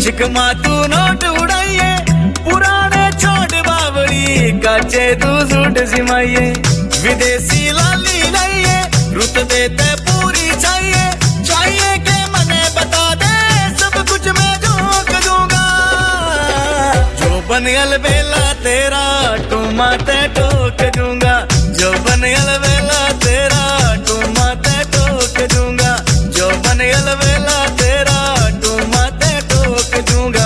शिकमा तू नोट उड़ाइए, पुराने छोट बावड़ी काचे तू सूट सिमाइए, विदेशी लाली लाइए, रुत देते पूरी चाहिए, चाहिए के मने बता दे सब कुछ मैं झोंक दूंगा। जो बनयल बेला तेरा तू माते ठोक दूंगा, जो बनयल बेला तेरा तू माते ठोक दूंगा, जो बनयल बेला तेरा तू माते ठोक दूंगा।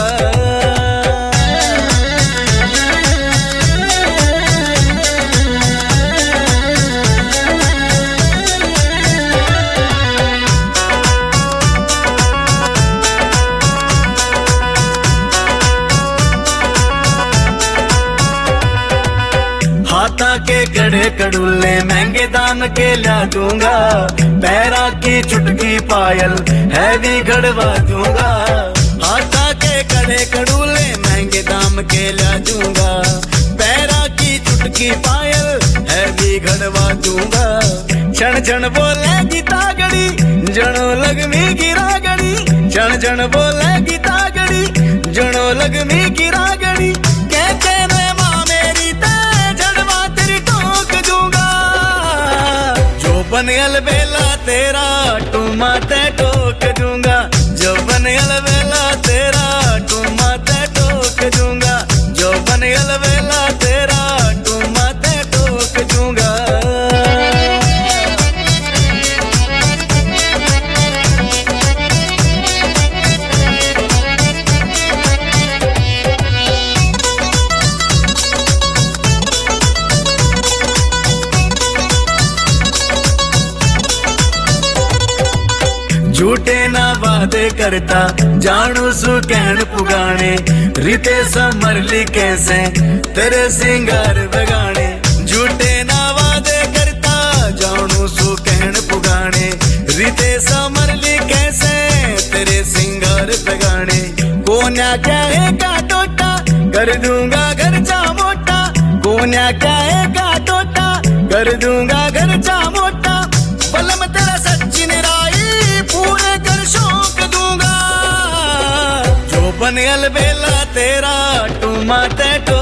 हाथा के कड़े कड़ुल्ले महंगे दाम के ला दूंगा, पैरा की चुटकी पायल हैवी गड़वा दूंगा। हाथा के कड़े कड़ुल्ले महंगे दाम के ला दूंगा, पैरा की चुटकी पायल हैवी गड़वा दूंगा। क्षण क्षण बोले गीता गड़ी जनो लगमी गिरा गड़ी, क्षण क्षण बोले गीता गड़ी जनो लगमी गिरा गड़ी, कहते मैं माँ मेरी बनयल बेला तेरा तू माते ठोक दूंगा, जो बनयल बेला तेरा तू माते ठोक दूंगा, जो बनयल बेला तेरा तू माते ठोक दूंगा। झूठे ना वादे करता जानू सु कहन पुगाने, रिते समरली कैसे तेरे सिंगार बगाने। झूठे ना वादे करता जानू सु कहन पुगाने, रिते समरली कैसे तेरे सिंगार बगाने। कोन्या कहेगा टोटा कर दूंगा घर चा मोटा, कोन्या कहेगा टोटा कर दूंगा घर चा मोटा। बलम तेरा सच्ची निराई पूरे कर शौक दूंगा, जो बनयल बेला तेरा तू माते ठोक